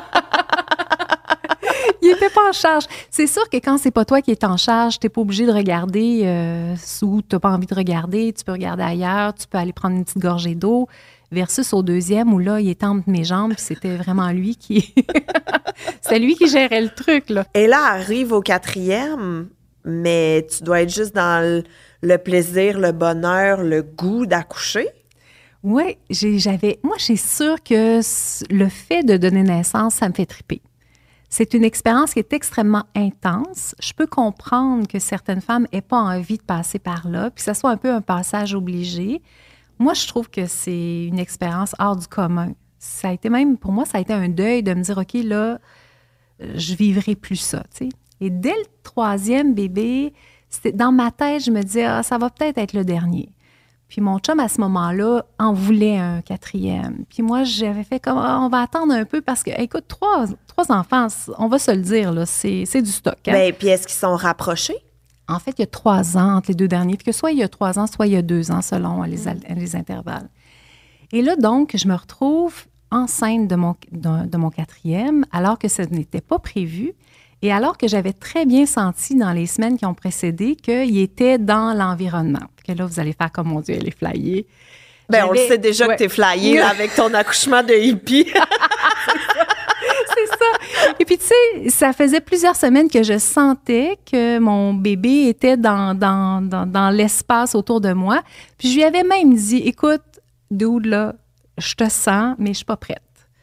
Il était pas en charge. C'est sûr que quand c'est pas toi qui es en charge, t'es pas obligé de regarder où t'as pas envie de regarder. Tu peux regarder ailleurs, tu peux aller prendre une petite gorgée d'eau. Versus au deuxième, où là, il était entre mes jambes, puis c'était vraiment lui qui... C'était lui qui gérait le truc, là. Et là, arrive au 4e, mais tu dois être juste dans le plaisir, le bonheur, le goût d'accoucher. Oui, moi, j'ai sûr que le fait de donner naissance, ça me fait triper. C'est une expérience qui est extrêmement intense. Je peux comprendre que certaines femmes n'aient pas envie de passer par là, puis que ça soit un peu un passage obligé. Moi, je trouve que c'est une expérience hors du commun. Ça a été même, pour moi, ça a été un deuil de me dire, OK, là, je vivrai plus ça, tu sais. Et dès le 3e bébé, dans ma tête, je me disais, ça va peut-être être le dernier. Puis mon chum, à ce moment-là, en voulait un 4e. Puis moi, j'avais fait comme, on va attendre un peu parce que, écoute, trois enfants, on va se le dire, là, c'est du stock. Hein? Bien, puis est-ce qu'ils sont rapprochés? En fait, il y a 3 ans entre les 2 derniers. Puis que soit il y a 3 ans, soit il y a 2 ans, selon les intervalles. Et là, donc, je me retrouve enceinte de mon 4e, alors que ce n'était pas prévu. Et alors que j'avais très bien senti dans les semaines qui ont précédé qu'il était dans l'environnement. Que là, vous allez faire comme, mon Dieu, elle est flyée. Bien, on le sait déjà que t'es flyée là, avec ton accouchement de hippie. C'est ça. Et puis, tu sais, ça faisait plusieurs semaines que je sentais que mon bébé était dans l'espace autour de moi. Puis, je lui avais même dit, écoute, dude, là, je te sens, mais je suis pas prête.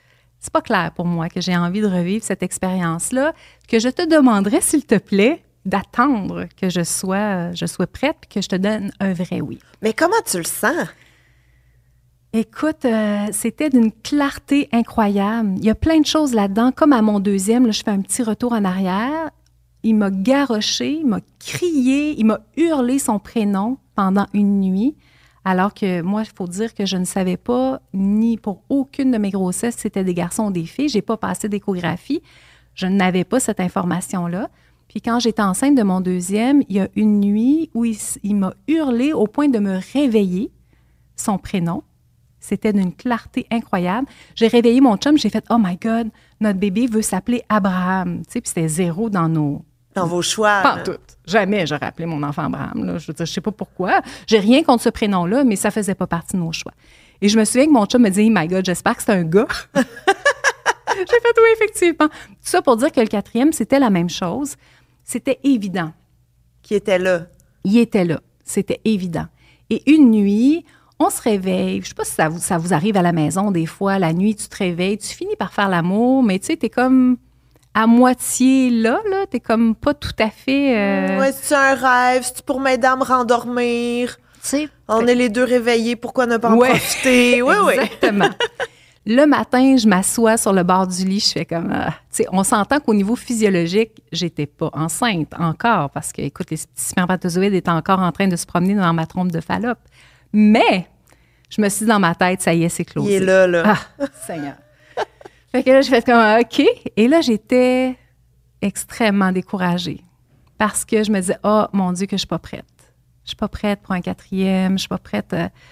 c'est pas clair pour moi que j'ai envie de revivre cette expérience-là, que je te demanderais, s'il te plaît, d'attendre que je sois prête puis que je te donne un vrai oui. Mais comment tu le sens? Écoute, c'était d'une clarté incroyable. Il y a plein de choses là-dedans. Comme à mon deuxième, là, je fais un petit retour en arrière. Il m'a garroché, il m'a crié, il m'a hurlé son prénom pendant une nuit. Alors que moi, il faut dire que je ne savais pas, ni pour aucune de mes grossesses, si c'était des garçons ou des filles. Je n'ai pas passé d'échographie. Je n'avais pas cette information-là. Puis quand j'étais enceinte de mon deuxième, il y a une nuit où il m'a hurlé au point de me réveiller son prénom. C'était d'une clarté incroyable. J'ai réveillé mon chum, j'ai fait « Oh my God, notre bébé veut s'appeler Abraham. » Tu sais, puis c'était zéro dans vos choix. Pas tout. Jamais j'aurais appelé mon enfant Abraham. Là. Je veux dire, je sais pas pourquoi. J'ai rien contre ce prénom-là, mais ça faisait pas partie de nos choix. Et je me souviens que mon chum me dit « Oh my God, j'espère que c'est un gars. » J'ai fait oui, effectivement. Tout ça pour dire que le quatrième, c'était la même chose. C'était évident. Qui était là? Il était là. C'était évident. Et une nuit, on se réveille. Je sais pas si ça vous arrive à la maison des fois. La nuit, tu te réveilles, tu finis par faire l'amour, mais tu sais, t'es comme à moitié là. T'es comme pas tout à fait... Ouais, c'est un rêve. C'est pour m'aider à me rendormir. On est les deux réveillés. Pourquoi ne pas en profiter? Oui, oui. Exactement. Le matin, je m'assois sur le bord du lit, je fais comme... tu sais, on s'entend qu'au niveau physiologique, j'étais pas enceinte encore parce que, écoute, les petits spermatozoïdes étaient encore en train de se promener dans ma trompe de Fallope. Mais, je me suis dit dans ma tête, ça y est, c'est closé. Il est là, là. Ah, Seigneur. Fait que là, j'ai fait comme, OK. Et là, j'étais extrêmement découragée parce que je me disais, oh, mon Dieu, que je suis pas prête. Je suis pas prête pour un quatrième, je suis pas prête...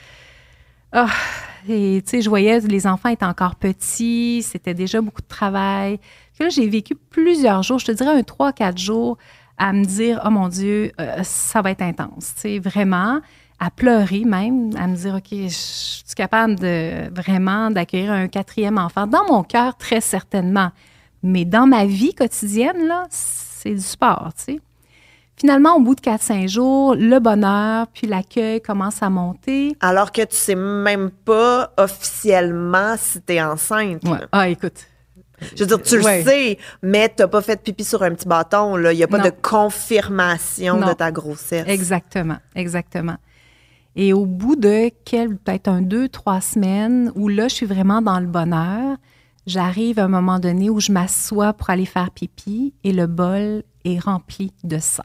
Et tu sais, je voyais les enfants étaient encore petits, c'était déjà beaucoup de travail. Puis là, j'ai vécu plusieurs jours, je te dirais 3-4 jours, à me dire, oh mon Dieu, ça va être intense. Tu sais, vraiment, à pleurer même, à me dire, OK, je suis capable vraiment d'accueillir un quatrième enfant. Dans mon cœur, très certainement. Mais dans ma vie quotidienne, là, c'est du sport, tu sais. Finalement, au bout de 4-5 jours, le bonheur puis l'accueil commence à monter. Alors que tu sais même pas officiellement si tu es enceinte. Ouais. Ah, écoute. Je veux dire, tu le sais, mais tu n'as pas fait pipi sur un petit bâton. Il n'y a pas de confirmation de ta grossesse. Exactement, exactement. Et au bout de peut-être 2-3 semaines, où là, je suis vraiment dans le bonheur, j'arrive à un moment donné où je m'assois pour aller faire pipi et le bol est rempli de sang.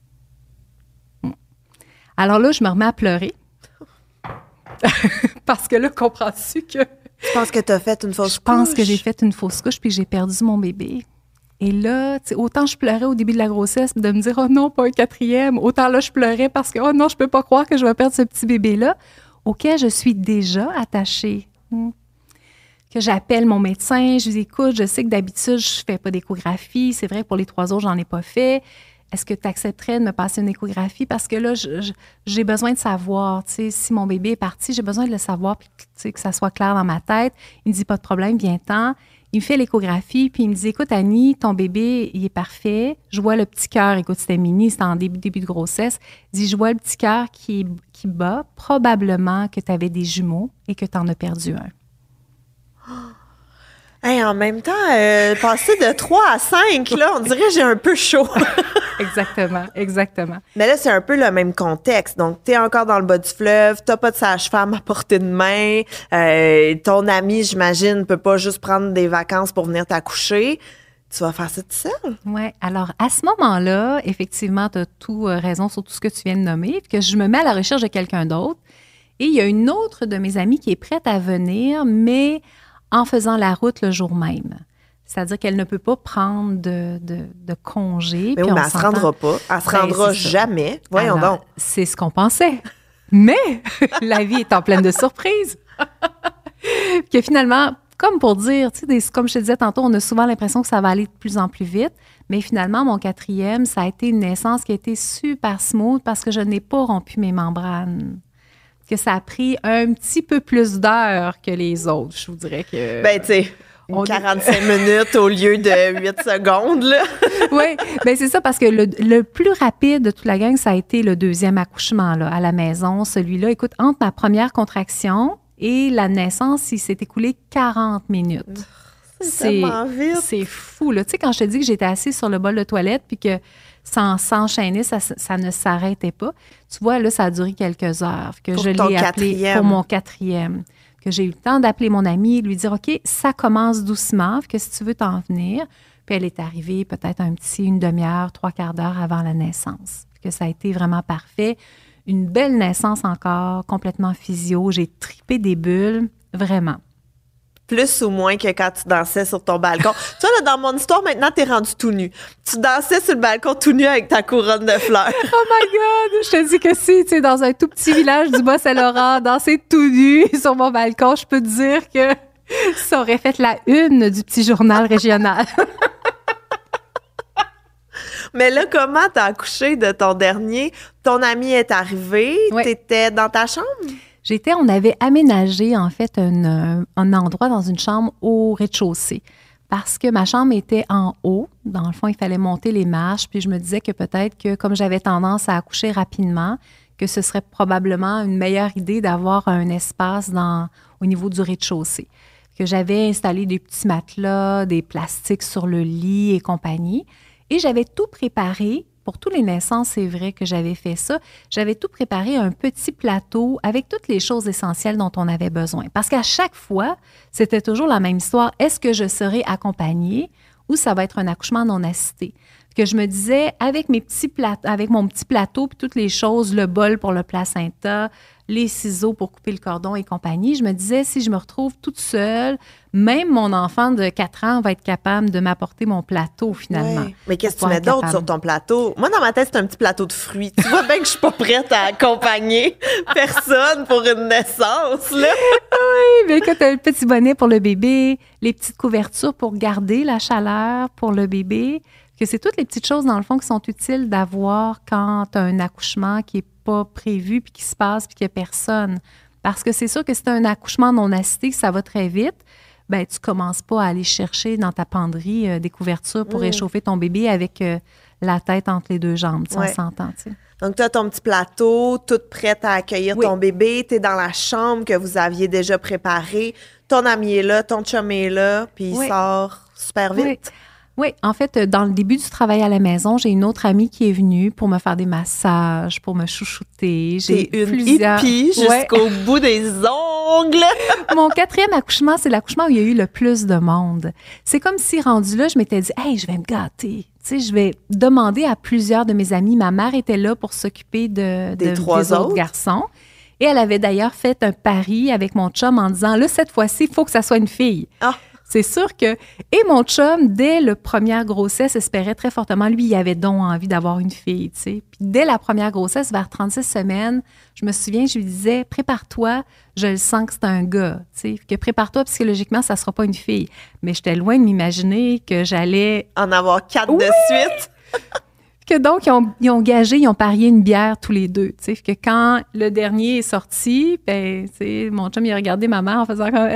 Alors là, je me remets à pleurer. Parce que là, comprends-tu que... Tu penses que tu as fait une fausse couche? Je pense que j'ai fait une fausse couche puis que j'ai perdu mon bébé. Et là, autant je pleurais au début de la grossesse de me dire « Oh non, pas un quatrième », autant là, je pleurais parce que « Oh non, je peux pas croire que je vais perdre ce petit bébé-là » auquel je suis déjà attachée. Que j'appelle mon médecin, je lui dis « Écoute, je sais que d'habitude, je fais pas d'échographie. C'est vrai, pour les 3 autres, j'en ai pas fait. Est-ce que tu accepterais de me passer une échographie? Parce que là, j'ai besoin de savoir, tu sais, si mon bébé est parti, j'ai besoin de le savoir, puis tu sais, que ça soit clair dans ma tête. » Il me dit « Pas de problème, viens-t'en. » Il me fait l'échographie, puis il me dit « Écoute, Annie, ton bébé, il est parfait. Je vois le petit cœur. » Écoute, c'était mini, c'était en début de grossesse. Il dit « Je vois le petit cœur qui bat. Probablement que tu avais des jumeaux et que tu en as perdu un. » Hey, en même temps, passer de 3 à 5, là, on dirait que j'ai un peu chaud. Exactement, exactement. Mais là, c'est un peu le même contexte. Donc, t'es encore dans le bas du fleuve, t'as pas de sage-femme à portée de main, ton ami, j'imagine, peut pas juste prendre des vacances pour venir t'accoucher. Tu vas faire ça tout seul? Oui. Alors, à ce moment-là, effectivement, tu as tout raison sur tout ce que tu viens de nommer, que je me mets à la recherche de quelqu'un d'autre. Et il y a une autre de mes amies qui est prête à venir, mais en faisant la route le jour même. C'est-à-dire qu'elle ne peut pas prendre de congé. Mais oui, mais elle ne se rendra pas. Elle ne se rendra jamais. Voyons donc. C'est ce qu'on pensait. Mais la vie est en pleine de surprises. Que finalement, comme pour dire, tu sais, comme je te disais tantôt, on a souvent l'impression que ça va aller de plus en plus vite. Mais finalement, mon quatrième, ça a été une naissance qui a été super smooth parce que je n'ai pas rompu mes membranes. Que ça a pris un petit peu plus d'heures que les autres. Je vous dirais que... Ben, tu sais, 45 minutes au lieu de 8 secondes, là. Oui, bien c'est ça, parce que le plus rapide de toute la gang, ça a été le deuxième accouchement, là, à la maison. Celui-là, écoute, entre ma première contraction et la naissance, il s'est écoulé 40 minutes. tellement vite. C'est fou, là. Tu sais, quand je te dis que j'étais assise sur le bol de toilette puis que ça s'enchaînait, ça ne s'arrêtait pas. Tu vois, là, ça a duré quelques heures. Que Pour je ton l'ai appelé quatrième. pour mon quatrième. Que j'ai eu le temps d'appeler mon amie et lui dire, OK, ça commence doucement, que si tu veux t'en venir. Puis elle est arrivée peut-être une demi-heure, 3/4 d'heure avant la naissance. Que ça a été vraiment parfait. Une belle naissance encore, complètement physio. J'ai tripé des bulles, vraiment. Plus ou moins que quand tu dansais sur ton balcon. Tu vois, là, dans mon histoire, maintenant, t'es rendu tout nu. Tu dansais sur le balcon tout nu avec ta couronne de fleurs. Oh my God! Je te dis que si, tu sais, dans un tout petit village du Bas-Saint-Laurent, danser tout nu sur mon balcon, je peux te dire que ça aurait fait la une du petit journal régional. Mais là, comment t'as accouché de ton dernier? Ton ami est arrivé, Oui. t'étais dans ta chambre? On avait aménagé, en fait, un endroit dans une chambre au rez-de-chaussée. Parce que ma chambre était en haut. Dans le fond, il fallait monter les marches. Puis je me disais que peut-être que, comme j'avais tendance à accoucher rapidement, que ce serait probablement une meilleure idée d'avoir un espace au niveau du rez-de-chaussée. Que j'avais installé des petits matelas, des plastiques sur le lit et compagnie. Et j'avais tout préparé. Pour toutes les naissances, c'est vrai que j'avais fait ça. J'avais tout préparé, un petit plateau avec toutes les choses essentielles dont on avait besoin. Parce qu'à chaque fois, c'était toujours la même histoire. Est-ce que je serai accompagnée ou ça va être un accouchement non assisté? Que je me disais, avec mon petit plateau, puis toutes les choses, le bol pour le placenta, les ciseaux pour couper le cordon et compagnie, je me disais, si je me retrouve toute seule, même mon enfant de 4 ans va être capable de m'apporter mon plateau, finalement. Ouais. Mais qu'est-ce que tu mets d'autre sur ton plateau? Moi, dans ma tête, c'est un petit plateau de fruits. Tu vois bien que je suis pas prête à accompagner personne pour une naissance, là. Oui, mais écoute, le petit bonnet pour le bébé, les petites couvertures pour garder la chaleur pour le bébé, que c'est toutes les petites choses, dans le fond, qui sont utiles d'avoir quand tu as un accouchement qui n'est pas prévu, puis qui se passe, puis qu'il n'y a personne. Parce que c'est sûr que si tu as un accouchement non assisté, que ça va très vite, ben tu ne commences pas à aller chercher dans ta penderie des couvertures pour réchauffer ton bébé avec la tête entre les deux jambes. On s'entend, tu sais. Donc, tu as ton petit plateau, toute prête à accueillir ton bébé. Tu es dans la chambre que vous aviez déjà préparée. Ton ami est là, ton chum est là, puis il sort super vite. Oui, en fait, dans le début du travail à la maison, j'ai une autre amie qui est venue pour me faire des massages, pour me chouchouter. J'ai une hippie jusqu'au bout des ongles. Mon 4e accouchement, c'est l'accouchement où il y a eu le plus de monde. C'est comme si, rendu là, je m'étais dit, « Hey, je vais me gâter. » Tu sais, je vais demander à plusieurs de mes amis. Ma mère était là pour s'occuper des 3 autres garçons. Et elle avait d'ailleurs fait un pari avec mon chum en disant, « Là, cette fois-ci, il faut que ça soit une fille. » C'est sûr que... Et mon chum, dès la première grossesse, espérait très fortement. Lui, il avait donc envie d'avoir une fille, tu sais. Puis dès la première grossesse, vers 36 semaines, je me souviens, je lui disais, prépare-toi, je le sens que c'est un gars, tu sais. Que prépare-toi, psychologiquement, ça ne sera pas une fille. Mais j'étais loin de m'imaginer que j'allais... En avoir 4 de suite. Que donc, ils ont parié une bière tous les deux, tu sais. Que quand le dernier est sorti, ben, tu sais, mon chum, il a regardé ma mère en faisant comme...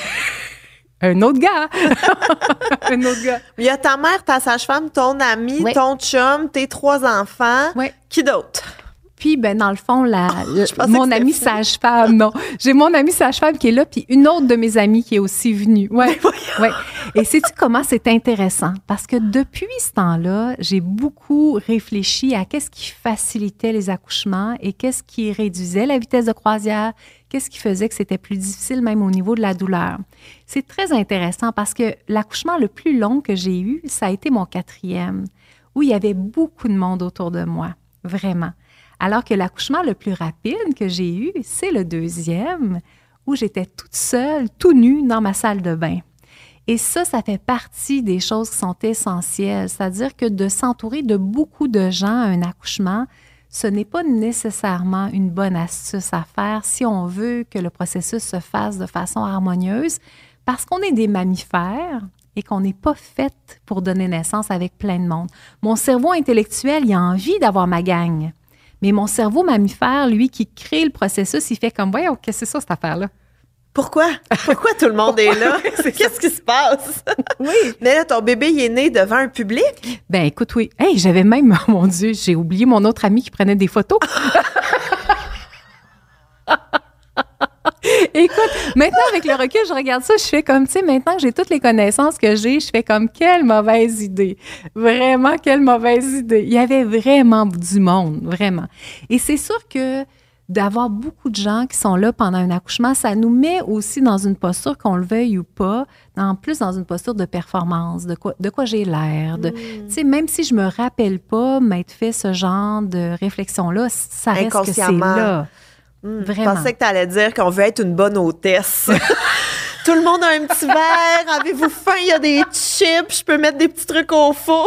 Un autre gars! Un autre gars. Il y a ta mère, ta sage-femme, ton ami, ton chum, tes 3 enfants. Oui. Qui d'autre? Puis, ben, dans le fond, mon amie sage-femme, non. J'ai mon amie sage-femme qui est là, puis une autre de mes amies qui est aussi venue. Oui. Et sais-tu comment c'est intéressant? Parce que depuis ce temps-là, j'ai beaucoup réfléchi à qu'est-ce qui facilitait les accouchements et qu'est-ce qui réduisait la vitesse de croisière, qu'est-ce qui faisait que c'était plus difficile même au niveau de la douleur. C'est très intéressant parce que l'accouchement le plus long que j'ai eu, ça a été mon 4e, où il y avait beaucoup de monde autour de moi, vraiment. Alors que l'accouchement le plus rapide que j'ai eu, c'est le 2e, où j'étais toute seule, tout nue, dans ma salle de bain. Et ça fait partie des choses qui sont essentielles. C'est-à-dire que de s'entourer de beaucoup de gens à un accouchement, ce n'est pas nécessairement une bonne astuce à faire si on veut que le processus se fasse de façon harmonieuse, parce qu'on est des mammifères et qu'on n'est pas fait pour donner naissance avec plein de monde. Mon cerveau intellectuel, il a envie d'avoir ma gang. Mais mon cerveau mammifère, lui, qui crée le processus, il fait comme, voyons, qu'est-ce que c'est ça, cette affaire-là? Pourquoi? Pourquoi tout le monde est là? Qu'est-ce qui se passe? Oui. Mais là, ton bébé, il est né devant un public? Ben écoute, oui. Hey, j'avais même, oh mon Dieu, j'ai oublié mon autre ami qui prenait des photos. Écoute, maintenant, avec le recul, je regarde ça, je fais comme, tu sais, maintenant que j'ai toutes les connaissances que j'ai, je fais comme, quelle mauvaise idée. Vraiment, quelle mauvaise idée. Il y avait vraiment du monde, vraiment. Et c'est sûr que d'avoir beaucoup de gens qui sont là pendant un accouchement, ça nous met aussi dans une posture, qu'on le veuille ou pas, en plus dans une posture de performance, de quoi j'ai l'air. Tu sais, même si je me rappelle pas m'être fait ce genre de réflexion-là, ça reste que c'est là. Vraiment. Je pensais que tu allais dire qu'on veut être une bonne hôtesse. Tout le monde a un petit verre. Avez-vous faim? Il y a des chips. Je peux mettre des petits trucs au four.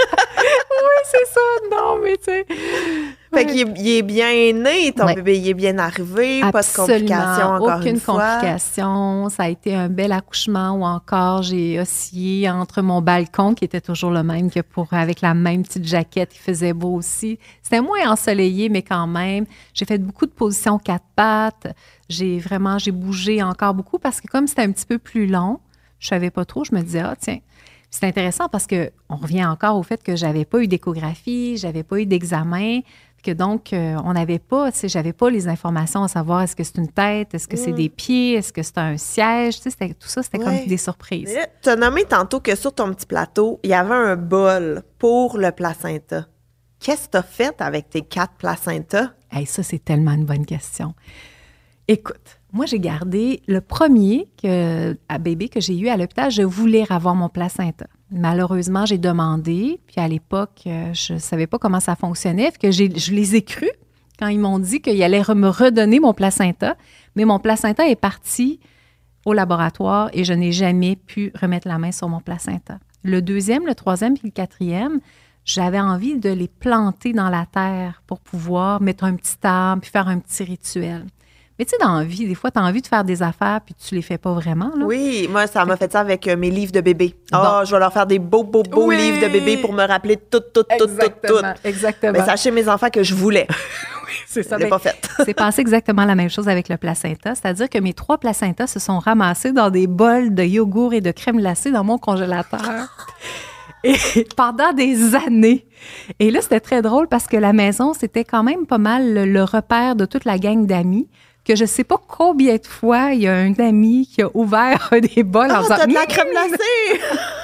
Oui, c'est ça. Non, mais tu sais. Fait qu'il est bien né, ton bébé, il est bien arrivé. Absolument. Pas de complications, encore une fois. Aucune complication. Ça a été un bel accouchement où encore j'ai oscillé entre mon balcon, qui était toujours le même que avec la même petite jaquette, il faisait beau aussi. C'était moins ensoleillé, mais quand même. J'ai fait beaucoup de positions 4 pattes. J'ai bougé encore beaucoup parce que comme c'était un petit peu plus long, je savais pas trop, je me disais, tiens. C'est intéressant parce qu'on revient encore au fait que j'avais pas eu d'échographie, j'avais pas eu d'examen, que donc on n'avait pas, tu sais, j'avais pas les informations à savoir est-ce que c'est une tête, est-ce que c'est des pieds, est-ce que c'est un siège, tu sais, tout ça, c'était comme des surprises. Tu as nommé tantôt que sur ton petit plateau, il y avait un bol pour le placenta. Qu'est-ce que tu as fait avec tes 4 placentas? Hey, ça, c'est tellement une bonne question. Écoute, moi, j'ai gardé le premier bébé que j'ai eu à l'hôpital. Je voulais avoir mon placenta. Malheureusement, j'ai demandé. Puis à l'époque, je ne savais pas comment ça fonctionnait. Je les ai crus quand ils m'ont dit qu'ils allaient me redonner mon placenta. Mais mon placenta est parti au laboratoire et je n'ai jamais pu remettre la main sur mon placenta. Le deuxième, le troisième puis le quatrième, j'avais envie de les planter dans la terre pour pouvoir mettre un petit arbre puis faire un petit rituel. Mais tu sais, dans la vie, des fois, tu as envie de faire des affaires puis tu les fais pas vraiment. Là. Oui, moi, ça m'a fait ça avec mes livres de bébé. Je vais leur faire des beaux livres de bébé pour me rappeler tout. Exactement. Mais sachez, mes enfants, que je voulais. Oui, c'est ça. Je l'ai pas fait. C'est passé exactement la même chose avec le placenta. C'est-à-dire que mes 3 placentas se sont ramassés dans des bols de yogourt et de crème glacée dans mon congélateur. Et pendant des années. Et là, c'était très drôle parce que la maison, c'était quand même pas mal le repère de toute la gang d'amis. Que je ne sais pas combien de fois il y a un ami qui a ouvert des bols en disant « t'as de la crème glacée! »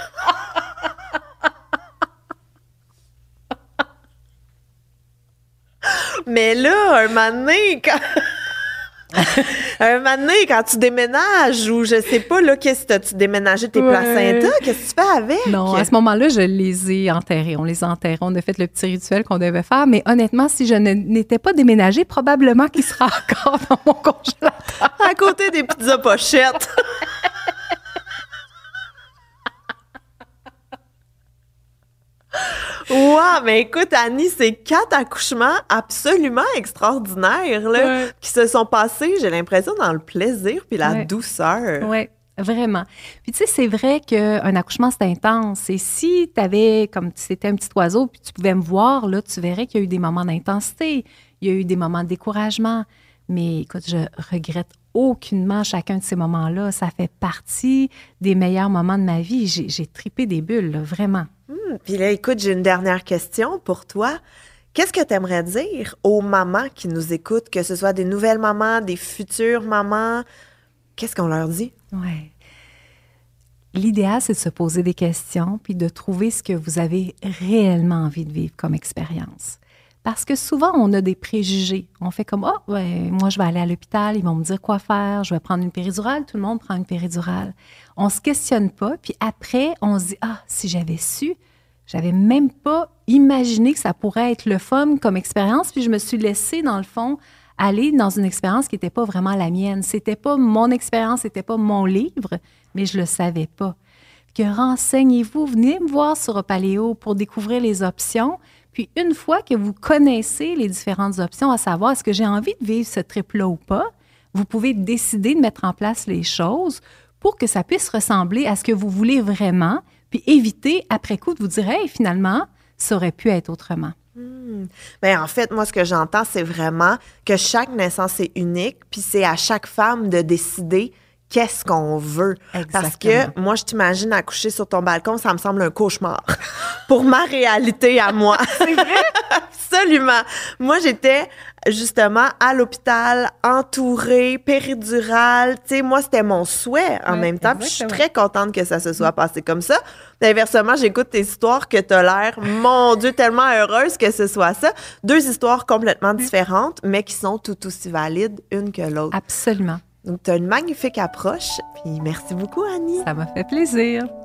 Mais là, un moment donné, quand tu déménages ou je sais pas, là, qu'est-ce que tu déménagé tes placentas? Qu'est-ce que tu fais avec? Non, à ce moment-là, je les ai enterrés. On les a enterrés. On a fait le petit rituel qu'on devait faire. Mais honnêtement, si je n'étais pas déménagée, probablement qu'il sera encore dans mon congélateur. À côté des pizzas pochettes. Wow, mais écoute, Annie, c'est 4 accouchements absolument extraordinaires là, qui se sont passés, j'ai l'impression, dans le plaisir puis la douceur. Oui, vraiment. Puis tu sais, c'est vrai qu'un accouchement, c'est intense. Et si tu avais, comme si c'était un petit oiseau, puis tu pouvais me voir, là, tu verrais qu'il y a eu des moments d'intensité, il y a eu des moments de découragement. Mais écoute, je regrette aucunement chacun de ces moments-là. Ça fait partie des meilleurs moments de ma vie. J'ai tripé des bulles, là, vraiment. Puis là, écoute, j'ai une dernière question pour toi. Qu'est-ce que tu aimerais dire aux mamans qui nous écoutent, que ce soit des nouvelles mamans, des futures mamans? Qu'est-ce qu'on leur dit? Oui. L'idéal, c'est de se poser des questions puis de trouver ce que vous avez réellement envie de vivre comme expérience. Parce que souvent, on a des préjugés. On fait comme, moi, je vais aller à l'hôpital, ils vont me dire quoi faire, je vais prendre une péridurale, tout le monde prend une péridurale. On ne se questionne pas, puis après, on se dit, si j'avais su, j'avais même pas imaginé que ça pourrait être le fun comme expérience, puis je me suis laissée, dans le fond, aller dans une expérience qui n'était pas vraiment la mienne. C'était pas mon expérience, c'était pas mon livre, mais je le savais pas. Que renseignez-vous, venez me voir sur Opaléo pour découvrir les options. Puis, une fois que vous connaissez les différentes options, à savoir est-ce que j'ai envie de vivre ce trip-là ou pas, vous pouvez décider de mettre en place les choses pour que ça puisse ressembler à ce que vous voulez vraiment, puis éviter, après coup, de vous dire « Hey, finalement, ça aurait pu être autrement. » Bien, en fait, moi, ce que j'entends, c'est vraiment que chaque naissance est unique, puis c'est à chaque femme de décider qu'est-ce qu'on veut. Exactement. Parce que moi, je t'imagine accoucher sur ton balcon, ça me semble un cauchemar pour ma réalité à moi. C'est vrai? Absolument. Moi, j'étais justement, à l'hôpital, entourée, péridurale. Tu sais, moi, c'était mon souhait en même temps. Puis je suis très contente que ça se soit passé comme ça. Inversement, j'écoute tes histoires que t'as l'air, mon Dieu, tellement heureuse que ce soit ça. 2 histoires complètement différentes, mais qui sont tout aussi valides une que l'autre. Absolument. Donc, tu as une magnifique approche. Puis merci beaucoup, Annie. Ça m'a fait plaisir.